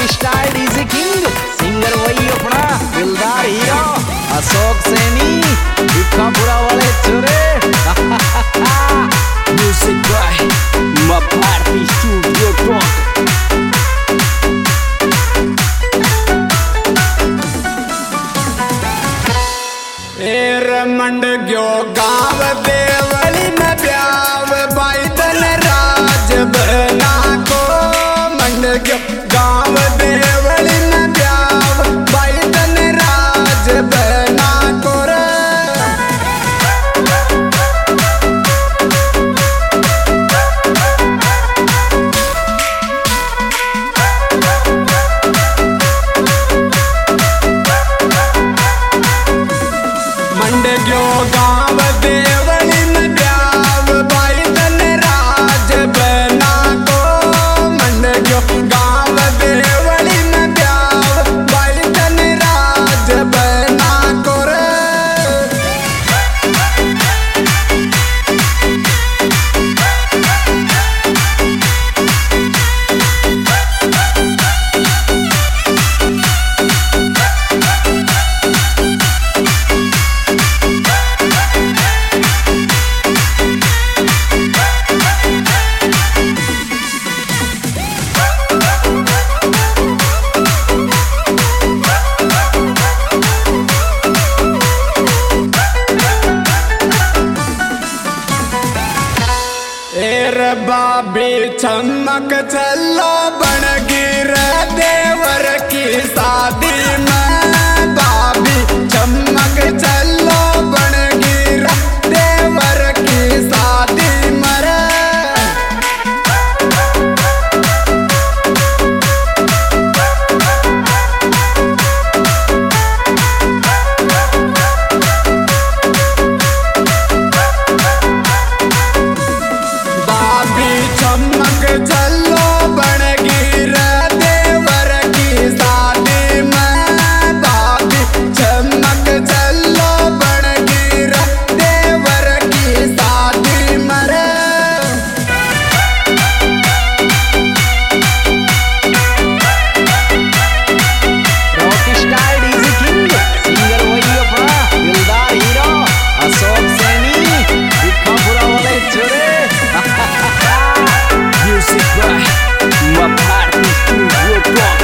Style DJ king, singer वही अपना दिलदार हीरो अशोक सैनी, भिखापुरा वाले चोरे। म्यूजिक बाय मां भारती स्टूडियो टॉक। मंड गयो गाँव देवली में ब्याव बाइदन राज बना को। मंड गयो गाँव देवली में ब्याव बाइदन राज बना को। मंड गयो गाँव देवली में ब्याव बाइदन राज बना को। मंड गयो गाँव देवली में ब्याव बाइदन राज बना को। बाबी चमक चलो बन गिर देवर की शादी में। बाबी चमक चलो बन गिर देवर की शादी में। चमक चलो बन गिर देवर की शादी में। बाबी चमक चलो बन गिर देवर की शादी में। Rock style DJ king, singer वही अपना दिलदार हीरो अशोक सैनी, भिखापुरा वाले चोरे। म्यूजिक बाय मां भारती स्टूडियो टॉक।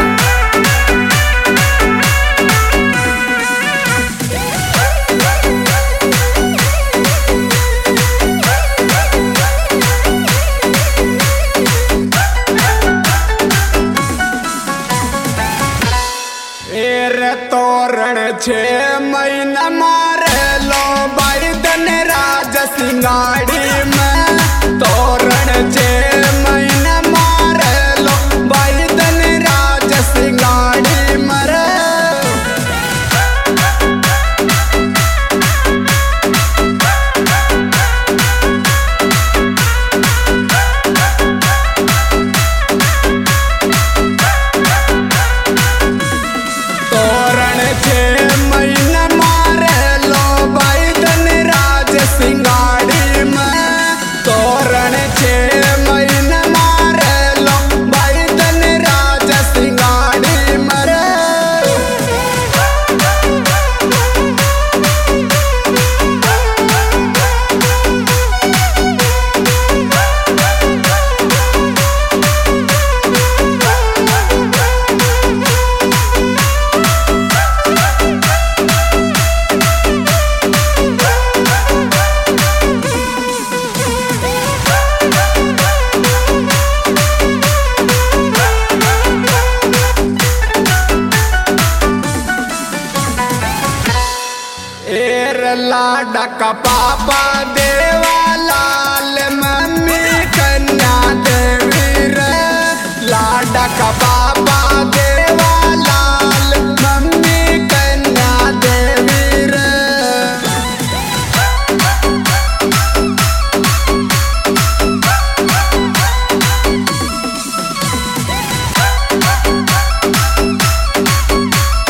तोरण 6 महीना मारे लो बाइदन राज सिंगाड़ी में। तोरण 6 महीना मारे लो बाइदन राज सिंगाड़ी में। तोरण 6 महीना मारे लो बाइदन राज सिंगाड़ी में। तोरण 6 महीना मारे लो बाइदन राज सिंगाड़ी में। लाडा का पापा देवा लाल मम्मी कन्या देवी रे। लाडा का पापा देवा लाल मम्मी कन्या देवी रे।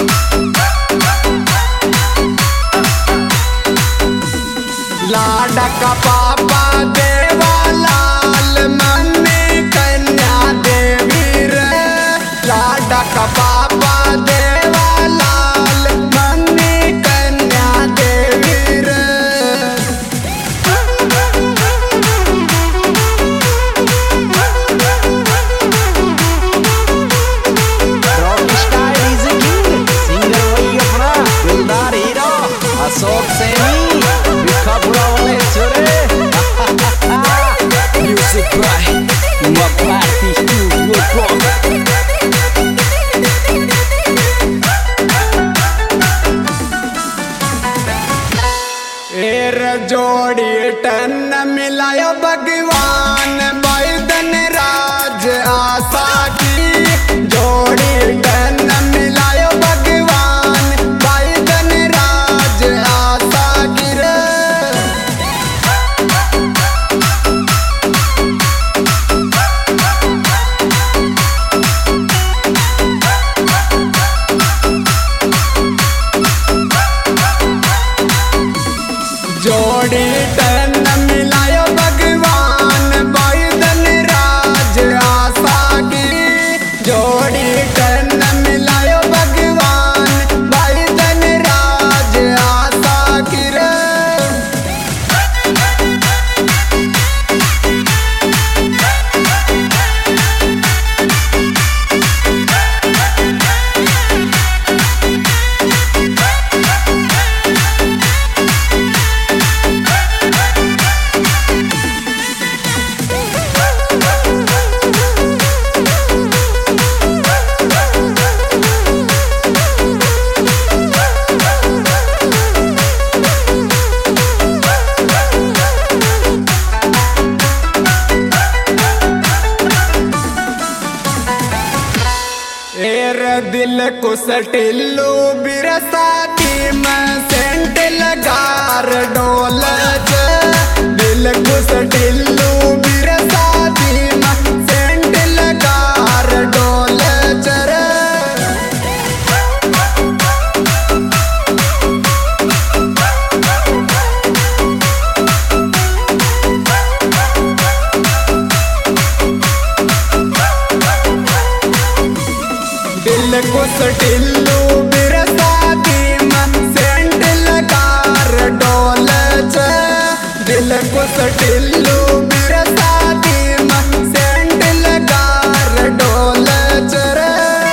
लाडा लाडा का पापा देवा लाल मम्मी कन्या देवी रे। रॉकस्टार डीजे किंग सिंगर वही अपना दिलदार हीरो अशोक सैनी भिखापुरा वाले छोरे। Music by Mapati Studio. एर जोड़ी टन मिलायो भगवान बैदन राज आशा की। जोड़ी टन मिलायो भगवान बैदन राज आशा की रे। जोड़ी टन मिलायो भगवान बैदन राज आशा की। जोड़ी टन मिलायो भगवान बैदन राज आशा की रे। एर दिल को सटिल्लू बिरसाती में सेंट लगार डोल दिल को सटिल्लू बिरसाती में सेंट लगार डोल चर। दिल को सटिल्लू बिरसाती में सेंट लगार डोल च। दिल को सटिल्लू बिरसाती में सेंट लगार डोल च रे।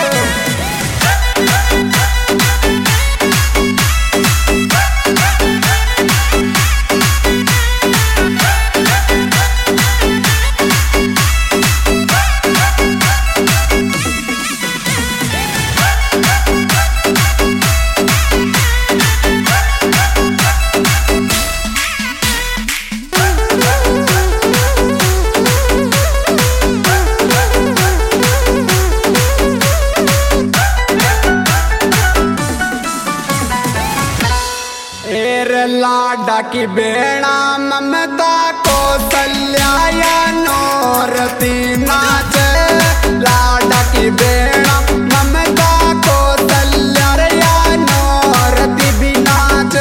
एर लाडा की बेड़ा ममता कौशल्या नौरती नाच। लाडा की बेड़ा ममता कौशल्या नौरती भी नाच।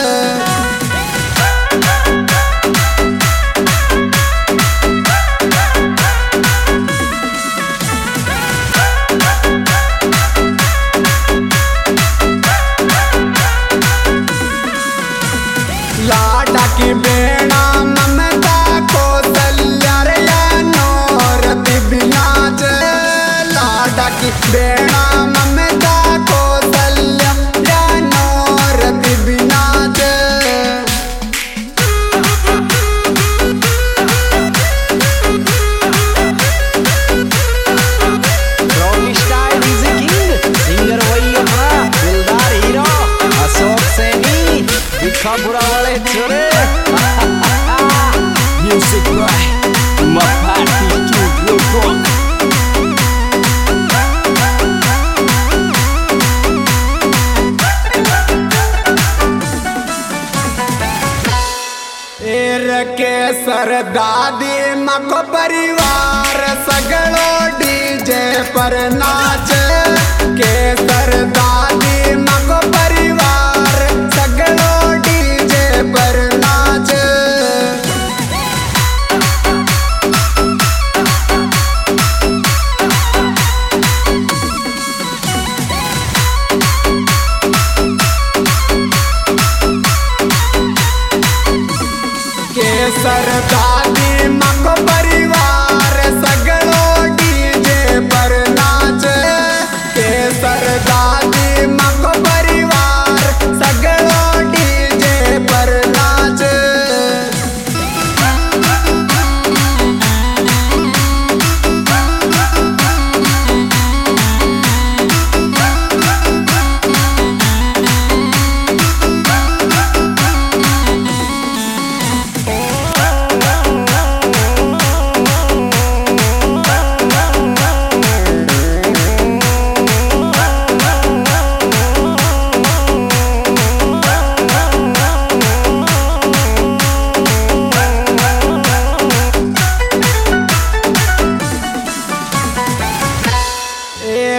लाडा की बेड़ा ममता कौशल्या नौरती भी नाच। लाडा की बेड़ा ममता कौशल्या नौरती भी नाच। रॉकस्टार डीजे किंग सिंगर वही अपना दिलदार हीरो अशोक सैनी भिखापुरा वाले छोरे। Music by Mapati Studio. एर के सरदादी मको परिवार सगड़ो डीजे पर नाच। के सरदादी मको परिवार सगड़ो डीजे पर नाच।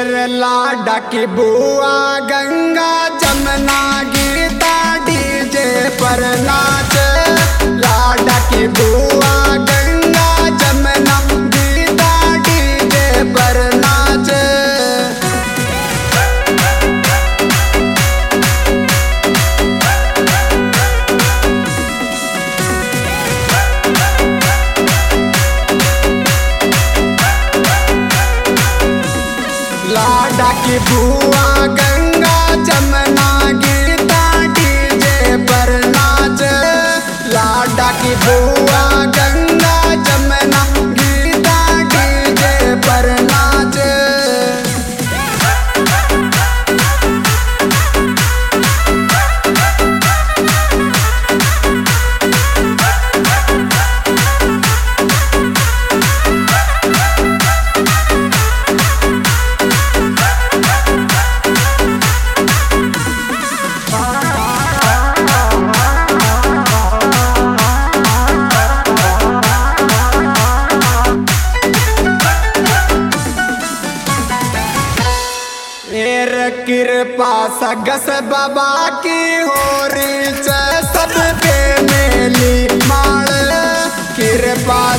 शेर लाडा की बुआ गंगा जमुना गीता डीजे पर नाच। लाडा की बुआ गंगा जमुना गीता डीजे पर नाच। लाडा की बुआ गंगा जमुना गीता डीजे पर नाच। लाडा की बुआ गंगा जमुना गीता डीजे पर नाच। कृपा सगस बाबा की हो रीच सब पे मेली माल। कृपा